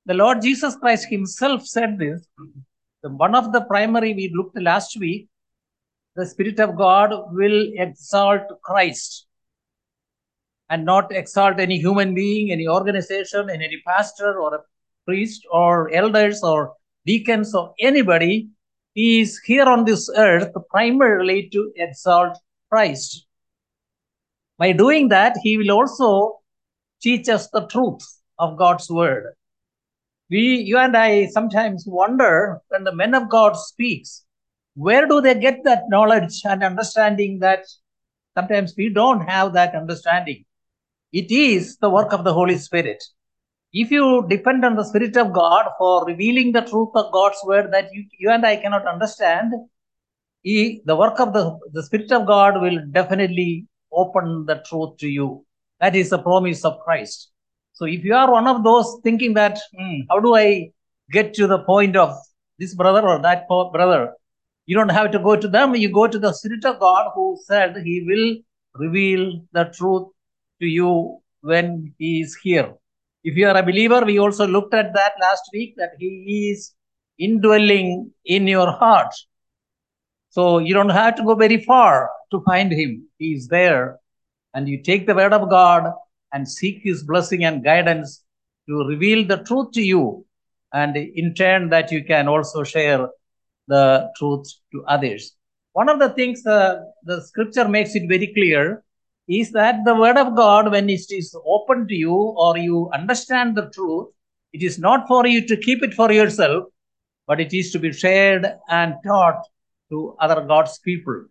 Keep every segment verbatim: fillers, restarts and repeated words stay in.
The Lord Jesus Christ himself said this. One of the primary we looked last week, the Spirit of God will exalt Christ and not exalt any human being, any organization, any pastor or a priest or elders or deacons or anybody. He is here on this earth primarily to exalt Christ. By doing that, he will also teach us the truth of God's word. We, you and I sometimes wonder when the men of God speaks, where do they get that knowledge and understanding that sometimes we don't have that understanding? It is the work of the Holy Spirit. If you depend on the Spirit of God for revealing the truth of God's word that you, you and I cannot understand, he, the work of the, the Spirit of God will definitely open the truth to you. That is the promise of Christ. So if you are one of those thinking that, hmm, how do I get to the point of this brother or that brother? You don't have to go to them. You go to the Spirit of God who said he will reveal the truth to you when he is here. If you are a believer, we also looked at that last week, that he is indwelling in your heart. So you don't have to go very far to find him. He is there. And you take the word of God and seek his blessing and guidance to reveal the truth to you. And in turn, that you can also share the truth to others. One of the things uh, the scripture makes it very clear is that the word of God, when it is open to you or you understand the truth, it is not for you to keep it for yourself, but it is to be shared and taught to other God's people.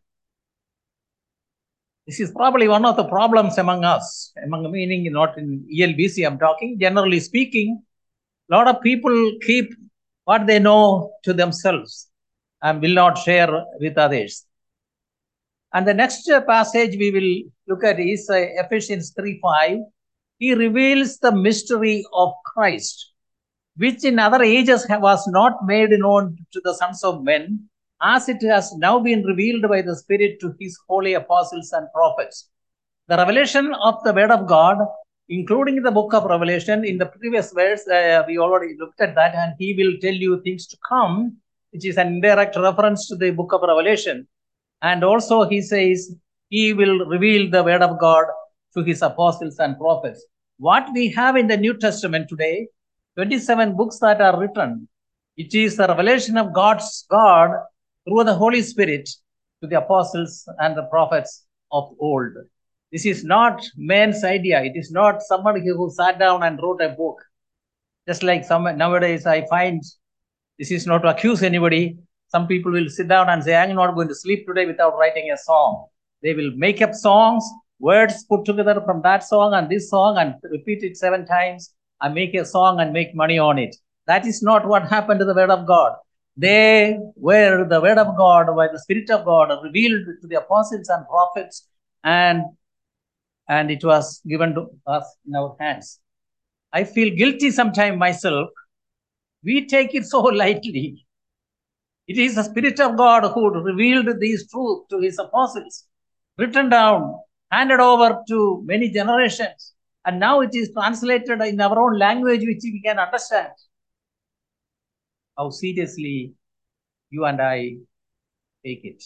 This is probably one of the problems among us, among meaning not in E L B C I'm talking, generally speaking, a lot of people keep what they know to themselves and will not share with others. And the next passage we will look at is uh, Ephesians three five. He reveals the mystery of Christ, which in other ages was not made known to the sons of men, as it has now been revealed by the Spirit to his holy apostles and prophets. The revelation of the word of God, including the book of Revelation, in the previous verse, uh, we already looked at that, and he will tell you things to come, which is an indirect reference to the book of Revelation. And also he says he will reveal the word of God to his apostles and prophets. What we have in the New Testament today, twenty-seven books that are written, it is the revelation of God's God through the Holy Spirit to the apostles and the prophets of old. This is not man's idea. It is not somebody who sat down and wrote a book. Just like some nowadays I find, this is not to accuse anybody, some people will sit down and say, I'm not going to sleep today without writing a song. They will make up songs, words put together from that song and this song, and repeat it seven times and make a song and make money on it. That is not what happened to the word of God. They were the word of God by the Spirit of God revealed to the apostles and prophets, and, and it was given to us in our hands. I feel guilty sometimes myself. We take it so lightly. It is the Spirit of God who revealed these truths to his apostles, written down, handed over to many generations, and now it is translated in our own language, which we can understand. How seriously you and I take it.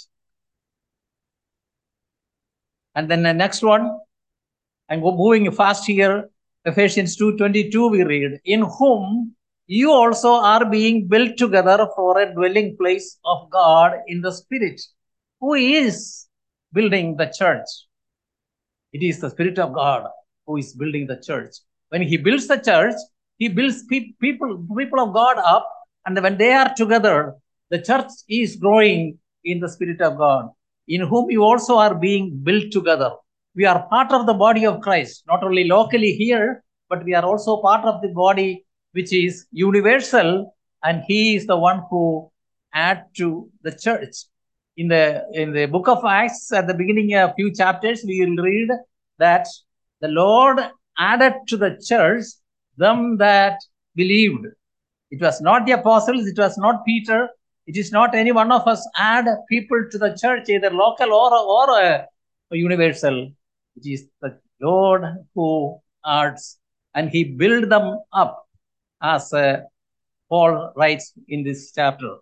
And then the next one, I'm moving fast here, Ephesians two twenty-two we read, in whom you also are being built together for a dwelling place of God in the Spirit. Who is building the church? It is the Spirit of God who is building the church. When he builds the church, he builds pe- people, people of God up, and when they are together, the church is growing in the Spirit of God, in whom you also are being built together. We are part of the body of Christ, not only locally here, but we are also part of the body which is universal, and he is the one who adds to the church. In the, in the book of Acts, at the beginning of a few chapters, we will read that the Lord added to the church them that believed. It was not the apostles, it was not Peter, it is not any one of us add people to the church, either local or, or a, a universal. It is the Lord who adds, and he build them up. as uh, Paul writes in this chapter.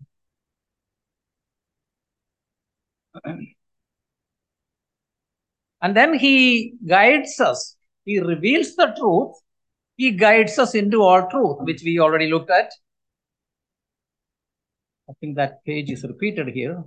And then he guides us. He reveals the truth. He guides us into all truth, which we already looked at. I think that page is repeated here.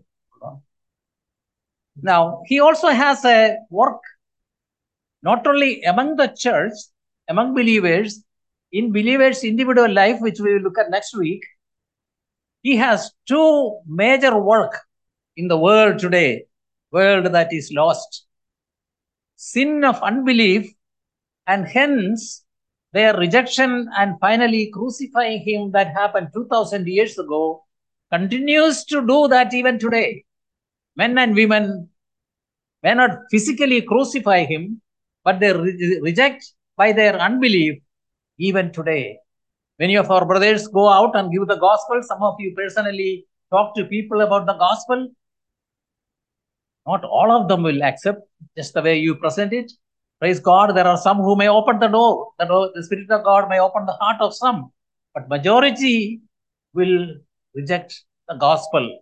Now, he also has a work not only among the church, among believers, in believers' individual life, which we will look at next week. He has two major work in the world today, world that is lost. Sin of unbelief, and hence their rejection and finally crucifying him that happened two thousand years ago continues to do that even today. Men and women may not physically crucify him, but they re- reject by their unbelief even today. Many of our brothers go out and give the gospel. Some of you personally talk to people about the gospel. Not all of them will accept just the way you present it. Praise God, there are some who may open the door. The, door, the Spirit of God may open the heart of some. But majority will reject the gospel.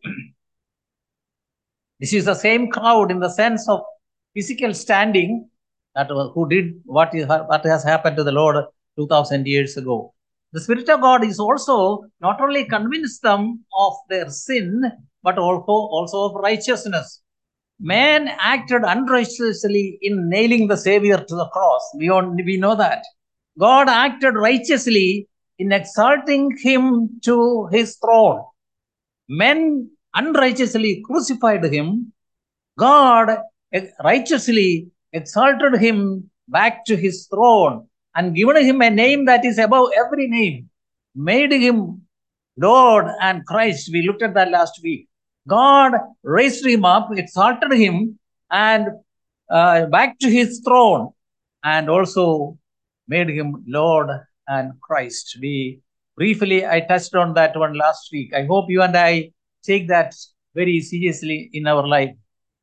This is the same crowd in the sense of physical standing that who did what, is, what has happened to the Lord two thousand years ago. The Spirit of God is also not only convinced them of their sin, but also, also of righteousness. Man acted unrighteously in nailing the Savior to the cross. We, all, we know that. God acted righteously in exalting him to his throne. Men unrighteously crucified him. God righteously exalted him back to his throne and given him a name that is above every name, made him Lord and Christ. We looked at that last week. God raised him up, exalted him, and uh, back to his throne, and also made him Lord and Christ. We briefly, I touched on that one last week. I hope you and I take that very seriously in our life.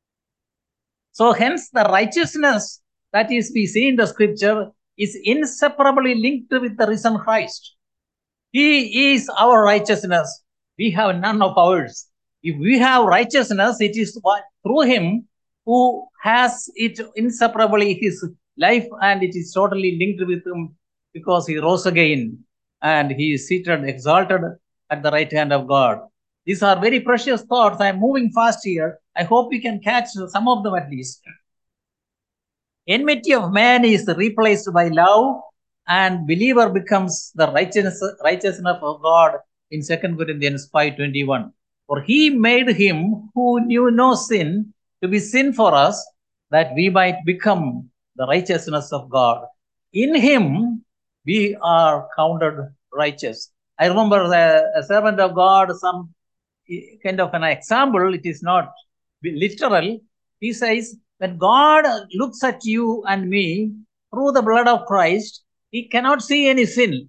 So hence the righteousness that is we see in the scripture is inseparably linked with the risen Christ. He is our righteousness. We have none of ours. If we have righteousness, it is through him who has it inseparably his life, and it is totally linked with him because he rose again and he is seated, exalted at the right hand of God. These are very precious thoughts. I am moving fast here. I hope we can catch some of them at least. Enmity of man is replaced by love, and believer becomes the righteousness, righteousness of God in Second Corinthians five twenty-one. For he made him who knew no sin to be sin for us, that we might become the righteousness of God. In him we are counted righteous. I remember the, a servant of God, some kind of an example, it is not literal. He says, when God looks at you and me through the blood of Christ, he cannot see any sin.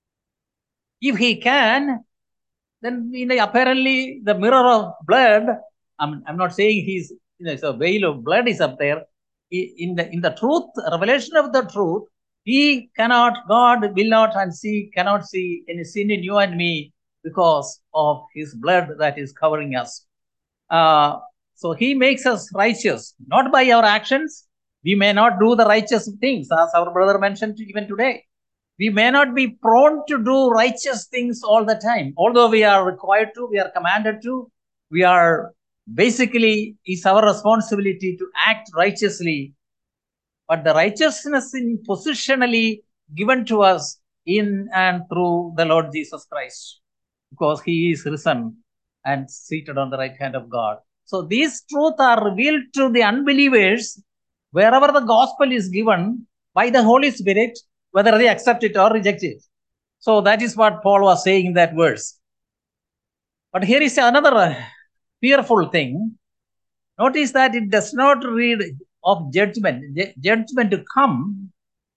If he can, then you know, apparently the mirror of blood, I'm, I'm not saying he's, you know, so a veil of blood is up there. In the, in the truth, revelation of the truth, he cannot, God will not and see, cannot see any sin in you and me because of his blood that is covering us. Uh, so he makes us righteous, not by our actions. We may not do the righteous things, as our brother mentioned even today. We may not be prone to do righteous things all the time. Although we are required to, we are commanded to, we are basically, it's our responsibility to act righteously. But the righteousness is positionally given to us in and through the Lord Jesus Christ, because he is risen and seated on the right hand of God. So these truths are revealed to the unbelievers wherever the gospel is given by the Holy Spirit, whether they accept it or reject it. So that is what Paul was saying in that verse. But here is another fearful thing. Notice that it does not read of judgment, judgment to come.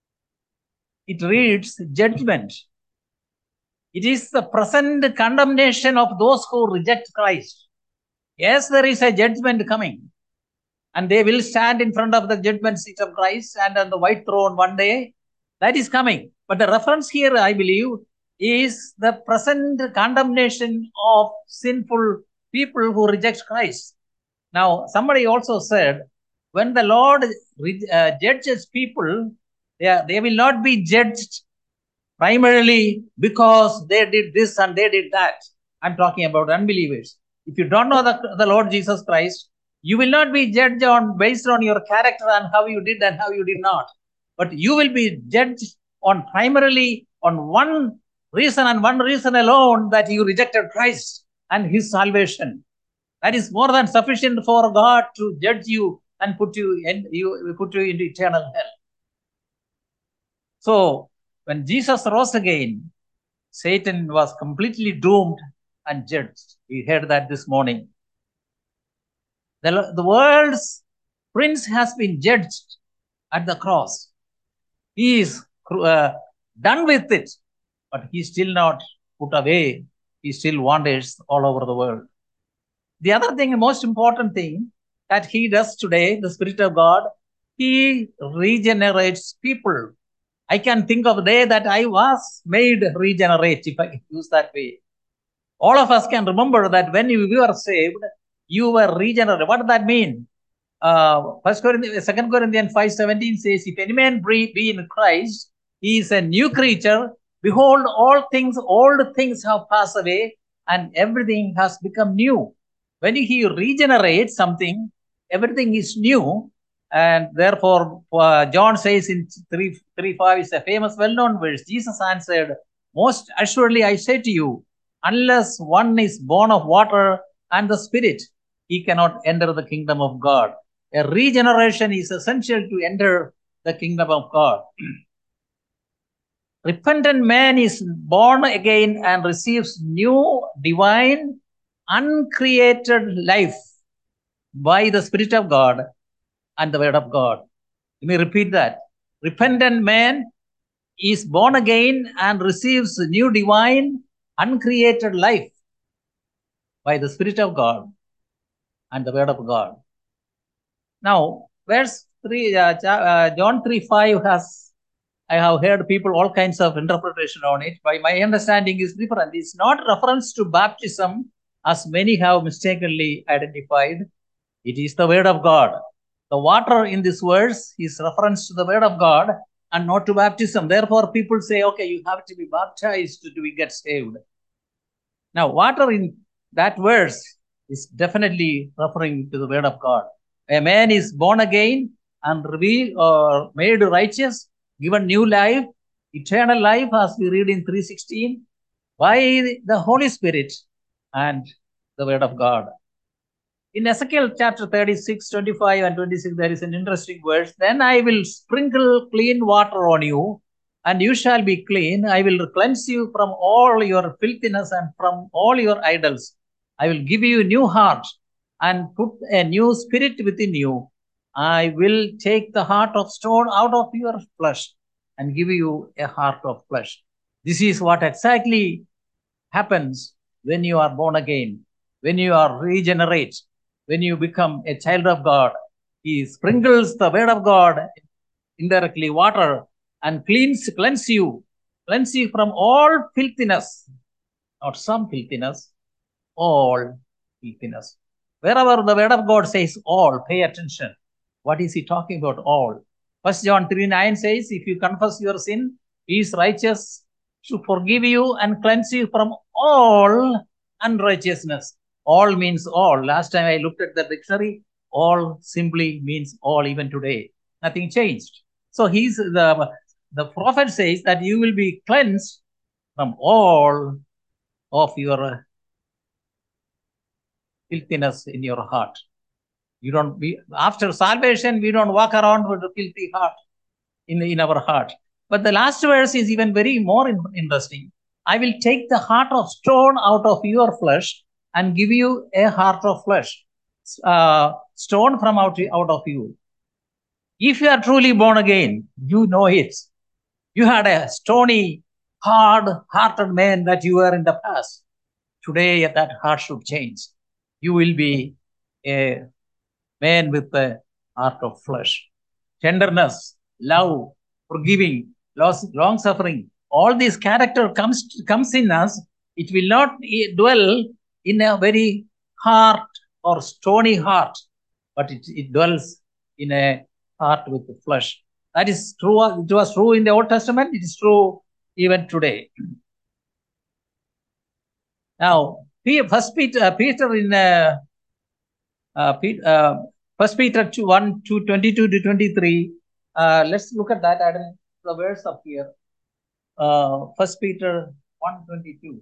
It reads judgment. It is the present condemnation of those who reject Christ. Yes, there is a judgment coming, and they will stand in front of the judgment seat of Christ and on the white throne one day. That is coming. But the reference here, I believe, is the present condemnation of sinful people who reject Christ. Now, somebody also said, when the Lord uh, judges people, they, are, they will not be judged primarily because they did this and they did that. I'm talking about unbelievers. If you don't know the, the Lord Jesus Christ, you will not be judged on based on your character and how you did and how you did not. But you will be judged on primarily on one reason and one reason alone, that you rejected Christ and his salvation. That is more than sufficient for God to judge you and put you in, you put you into eternal hell. So when Jesus rose again, Satan was completely doomed and judged. We heard that this morning. The, the world's prince has been judged at the cross. He is uh, done with it, but he still not put away. He still wanders all over the world. The other thing, the most important thing that he does today, the Spirit of God, he regenerates people. I can think of the day that I was made regenerate, if I can use that way. All of us can remember that when you were saved, you were regenerated. What does that mean? Uh, First Corinthians, Second Corinthians five seventeen says, if any man be in Christ, he is a new creature. Behold, all things, old things have passed away, and everything has become new. When he regenerates something, everything is new. And therefore, uh, John says in three, three five, is a famous, well-known verse. Jesus answered, most assuredly I say to you, unless one is born of water and the Spirit, he cannot enter the kingdom of God. A regeneration is essential to enter the kingdom of God. Repentant man is born again and receives new, divine, uncreated life by the Spirit of God and the Word of God. Let me repeat that. Repentant man is born again and receives new, divine, uncreated life by the Spirit of God and the Word of God. Now, verse three, uh, uh, John three five has, I have heard people all kinds of interpretation on it. By my understanding is different. It's not reference to baptism as many have mistakenly identified. It is the Word of God. The water in this verse is reference to the Word of God and not to baptism. Therefore, people say, okay, you have to be baptized to get saved. Now, water in that verse is definitely referring to the Word of God. A man is born again and revealed or made righteous, given new life, eternal life, as we read in three sixteen, by the Holy Spirit and the Word of God. In Ezekiel chapter thirty-six, twenty-five and twenty-six, there is an interesting verse. Then I will sprinkle clean water on you, and you shall be clean. I will cleanse you from all your filthiness and from all your idols. I will give you a new heart and put a new spirit within you. I will take the heart of stone out of your flesh and give you a heart of flesh. This is what exactly happens when you are born again, when you are regenerate, when you become a child of God. He sprinkles the Word of God, indirectly water, and cleans, cleanse you, cleanse you from all filthiness, not some filthiness, all filthiness. Wherever the Word of God says all, pay attention. What is he talking about? All. First John three nine says, if you confess your sin, he is righteous to forgive you and cleanse you from all unrighteousness. All means all. Last time I looked at the dictionary, all simply means all, even today. Nothing changed. So he's the the prophet says that you will be cleansed from all of your filthiness in your heart. You don't be after salvation, we don't walk around with a filthy heart in, in our heart. But the last verse is even very more interesting. I will take the heart of stone out of your flesh and give you a heart of flesh. Uh, stone from out, out of you. If you are truly born again, you know it. You had a stony, hard-hearted man that you were in the past. Today, that heart should change. You will be a man with a heart of flesh. Tenderness, love, forgiving, long suffering, all this character comes comes in us, it will not dwell in a very hard or stony heart, but it, it dwells in a heart with the flesh. That is true. It was true in the Old Testament. It is true even today. Now, First Peter, Peter in uh, uh, uh, First Peter two, one, two, twenty-two to twenty-three. Uh, let's look at that. I don't the verse up here. Uh, First Peter one twenty-two.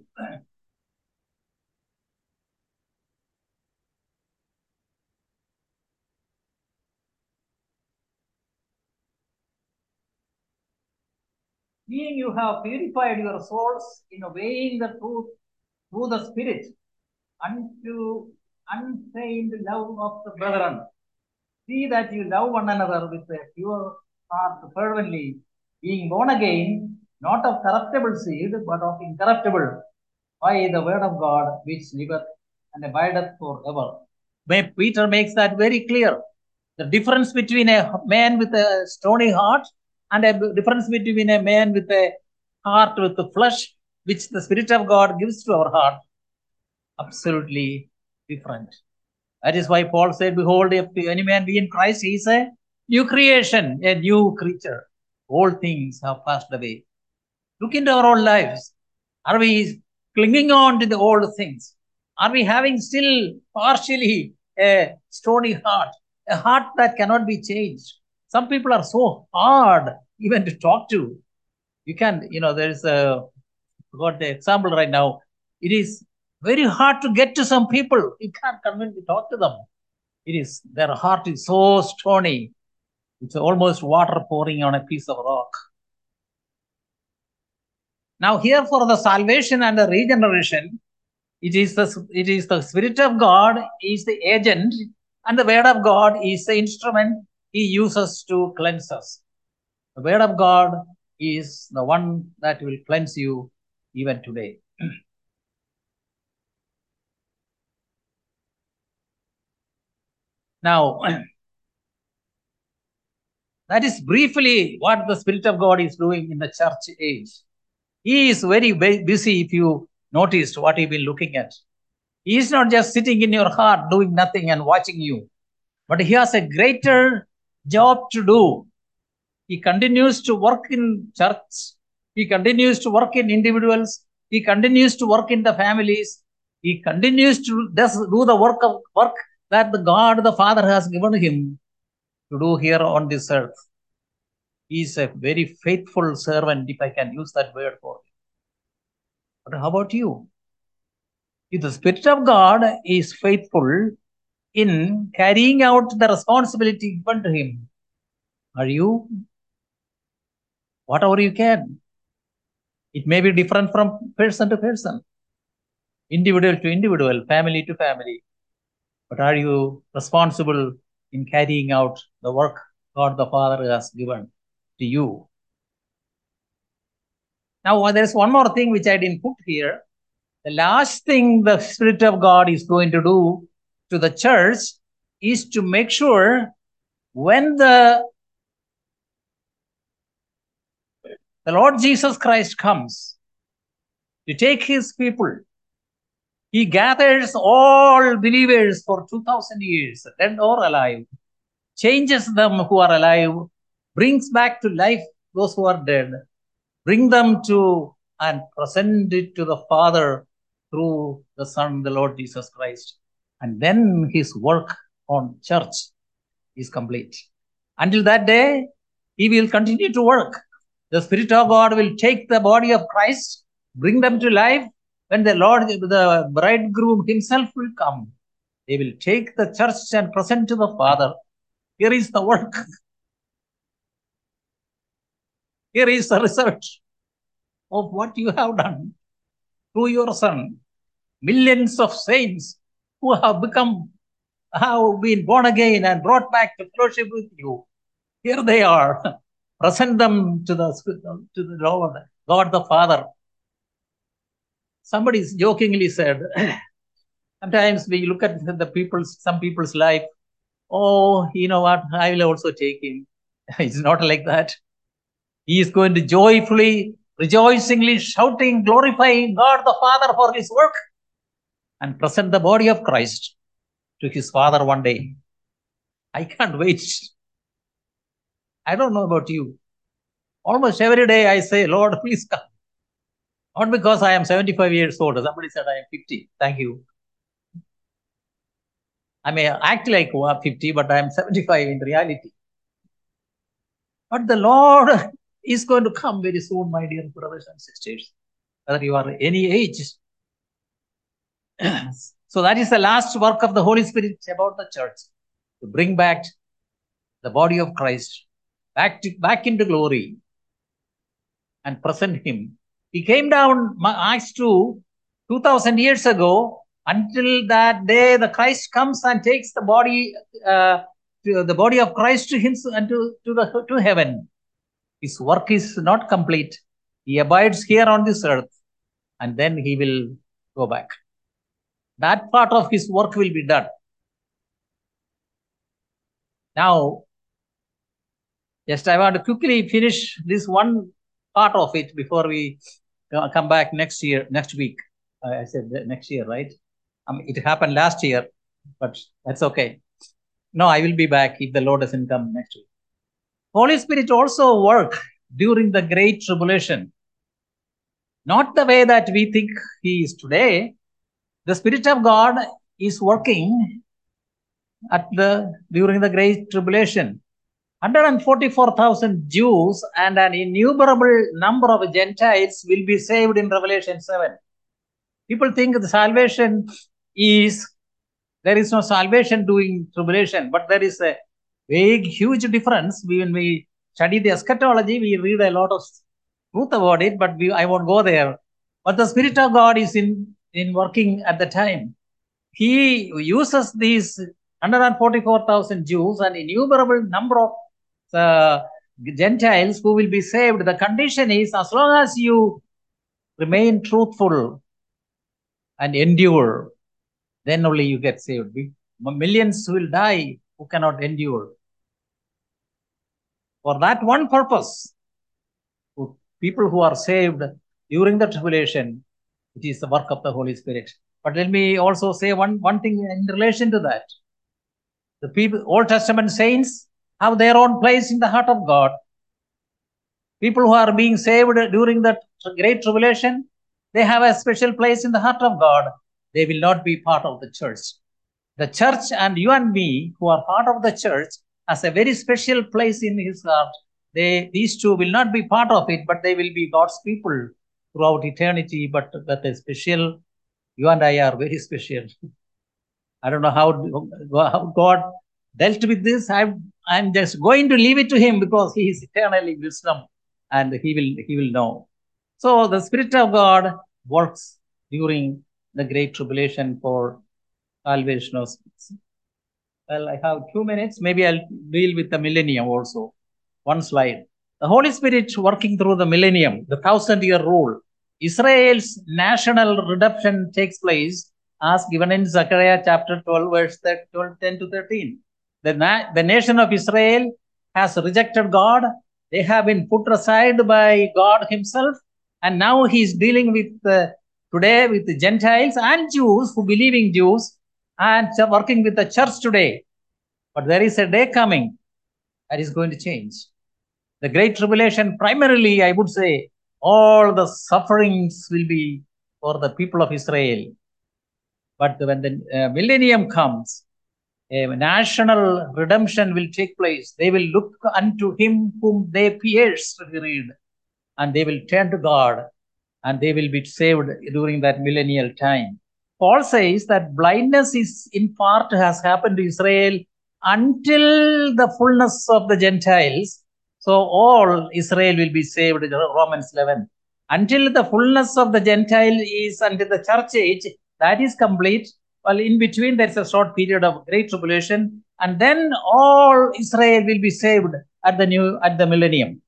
Being you have purified your souls in obeying the truth through the Spirit unto unfeigned love of the brethren. See that you love one another with a pure heart fervently, being born again, not of corruptible seed, but of incorruptible, by the word of God, which liveth and abideth forever. Peter makes that very clear. The difference between a man with a stony heart and a difference between a man with a heart with the flesh, which the Spirit of God gives to our heart, absolutely different. That is why Paul said, behold, if any man be in Christ, he is a new creation, a new creature. All things have passed away. Look into our own lives. Are we clinging on to the old things? Are we having still partially a stony heart, a heart that cannot be changed? Some people are so hard even to talk to. You can, you know, there is a, I got the example right now. It is very hard to get to some people. You can't convince to talk to them. It is, their heart is so stony. It's almost water pouring on a piece of rock. Now here for the salvation and the regeneration, it is the, it is the Spirit of God is the agent and the Word of God is the instrument He uses to cleanse us. The Word of God is the one that will cleanse you even today. Now, that is briefly what the Spirit of God is doing in the church age. He is very busy, if you noticed what he's been looking at. He is not just sitting in your heart doing nothing and watching you, but he has a greater job to do. He continues to work in church. He continues to work in individuals. He continues to work in the families. He continues to does, do the work of work that the God, the Father, has given him to do here on this earth. He is a very faithful servant, if I can use that word for him. But how about you? If the Spirit of God is faithful in carrying out the responsibility given to him, are you? Whatever you can. It may be different from person to person, individual to individual, family to family. But are you responsible in carrying out the work God the Father has given to you? Now, there's one more thing which I didn't put here. The last thing the Spirit of God is going to do to the church is to make sure when the, the Lord Jesus Christ comes to take his people, he gathers all believers for two thousand years, dead or alive, changes them who are alive, brings back to life those who are dead, bring them to and present it to the Father through the Son, the Lord Jesus Christ. And then his work on church is complete. Until that day, he will continue to work. The Spirit of God will take the body of Christ, bring them to life. When the Lord, the bridegroom himself will come, they will take the church and present to the Father. Here is the work. Here is the result of what you have done through your Son. Millions of saints who have become, have been born again and brought back to fellowship with you. Here they are. Present them to the, to the Lord, God the Father. Somebody jokingly said, sometimes we look at the people's, some people's life, oh, you know what, I will also take him. It's not like that. He is going to joyfully rejoicingly shouting, glorifying God the Father for his work, and present the body of Christ to his Father one day. I can't wait. I don't know about you. Almost every day I say, Lord, please come. Not because I am seventy-five years old. Somebody said I am fifty. Thank you. I may act like fifty, but I am seventy-five in reality. But the Lord is going to come very soon, my dear brothers and sisters, whether you are any age. So that is the last work of the Holy Spirit about the church, to bring back the body of Christ back, to, back into glory and present him. He came down, Acts two, two thousand years ago. Until that day, the Christ comes and takes the body, uh, to the body of Christ to him and to, to, the, to heaven. His work is not complete. He abides here on this earth, and then he will go back. That part of his work will be done. Now, just I want to quickly finish this one part of it before we come back next year, next week. I said next year, right? Um, it happened last year, but that's okay. No, I will be back if the Lord doesn't come next week. Holy Spirit also work during the Great Tribulation. Not the way that we think he is today. The Spirit of God is working at the during the Great Tribulation. one hundred forty-four thousand Jews and an innumerable number of Gentiles will be saved in Revelation seven. People think the salvation is, there is no salvation during tribulation, but there is a big, huge difference. When we study the eschatology, we read a lot of truth about it, but we, I won't go there. But the Spirit of God is in, in working at the time. He uses these one hundred forty-four thousand Jews and innumerable number of uh, Gentiles who will be saved. The condition is, as long as you remain truthful and endure, then only you get saved. Millions will die who cannot endure. For that one purpose, people who are saved during the tribulation, it is the work of the Holy Spirit. But let me also say one, one thing in relation to that. The people, Old Testament saints have their own place in the heart of God. People who are being saved during the Great Tribulation, they have a special place in the heart of God. They will not be part of the church. The church and you and me, who are part of the church, has a very special place in his heart. They, these two will not be part of it, but they will be God's people throughout eternity. But that is special. You and I are very special. I don't know how, how God dealt with this. I'm, I'm just going to leave it to him because he is eternally wisdom and he will, he will know. So the Spirit of God works during the Great Tribulation for salvation of souls. Well, I have two minutes. Maybe I'll deal with the millennium also. One slide. The Holy Spirit working through the millennium, the thousand year rule. Israel's national redemption takes place as given in Zechariah chapter twelve, verse twelve, ten to thirteen. The, na the nation of Israel has rejected God. They have been put aside by God himself. And now he's dealing with uh, today with the Gentiles and Jews who believing Jews and working with the church today. But there is a day coming that is going to change. The Great Tribulation, primarily, I would say, all the sufferings will be for the people of Israel. But when the uh, millennium comes, a national redemption will take place. They will look unto him whom they pierced, we read, and they will turn to God, and they will be saved during that millennial time. Paul says that blindness is in part has happened to Israel until the fullness of the Gentiles. So all Israel will be saved, Romans eleven. Until the fullness of the Gentile is until the church age, that is complete. Well, in between, there's a short period of Great Tribulation, and then all Israel will be saved at the new at the millennium.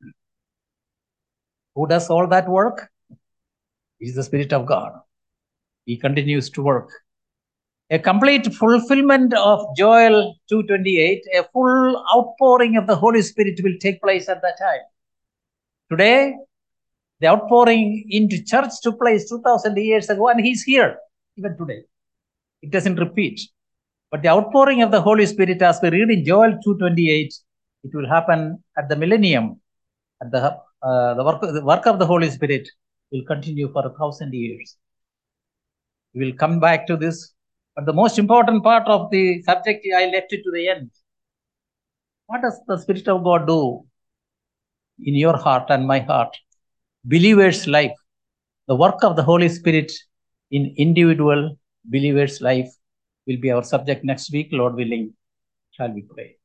Who does all that work? It is the Spirit of God. He continues to work. A complete fulfillment of Joel two twenty-eight, a full outpouring of the Holy Spirit will take place at that time. Today, The outpouring into church took place two thousand years ago, and he's here even today. It doesn't repeat. But the outpouring of the Holy Spirit, as we read in Joel two twenty-eight, it will happen at the millennium. At the, uh, the, work, the work of the Holy Spirit will continue for a thousand years. We will come back to this. But the most important part of the subject, I left it to the end. What does the Spirit of God do in your heart and my heart? Believer's life. The work of the Holy Spirit in individual believer's life will be our subject next week, Lord willing. Shall we pray?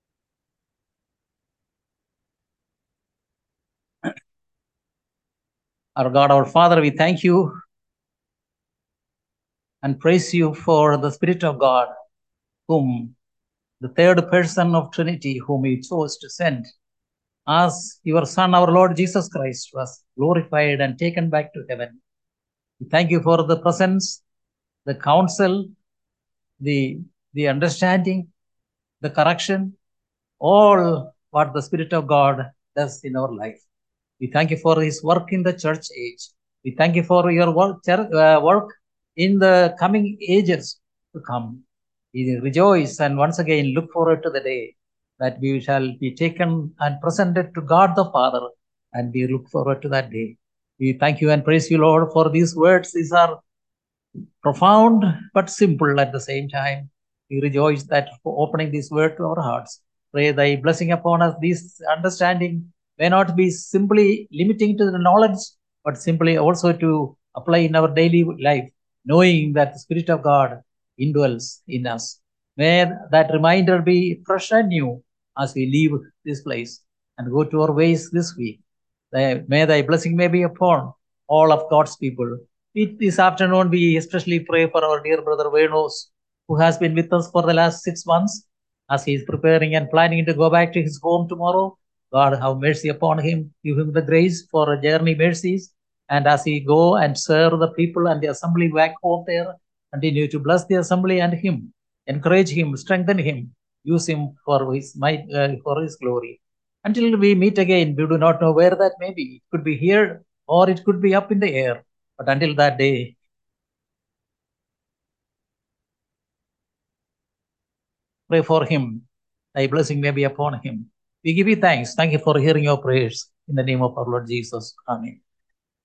Our God, our Father, we thank you and praise you for the Spirit of God, whom the third person of Trinity, whom you chose to send, as your Son, our Lord Jesus Christ, was glorified and taken back to heaven. We thank you for the presence, the counsel, the, the understanding, the correction, all what the Spirit of God does in our life. We thank you for his work in the church age. We thank you for your work, uh, work in the coming ages to come. We rejoice and once again look forward to the day that we shall be taken and presented to God the Father, and we look forward to that day. We thank you and praise you, Lord, for these words. These are profound but simple at the same time. We rejoice that for opening this word to our hearts. Pray thy blessing upon us. This understanding may not be simply limiting to the knowledge, but simply also to apply in our daily life, knowing that the Spirit of God indwells in us. May that reminder be fresh and new as we leave this place and go to our ways this week. May thy blessing may be upon all of God's people. This afternoon, we especially pray for our dear brother Venos, who has been with us for the last six months, as he is preparing and planning to go back to his home tomorrow. God, have mercy upon him. Give him the grace for a journey mercies. And as he go and serve the people and the assembly back home there, continue to bless the assembly and him. Encourage him, strengthen him, use him for his might, uh, for his glory. Until we meet again, we do not know where that may be. It could be here or it could be up in the air. But until that day, pray for him. Thy blessing may be upon him. We give you thanks. Thank you for hearing your prayers. In the name of our Lord Jesus. Amen.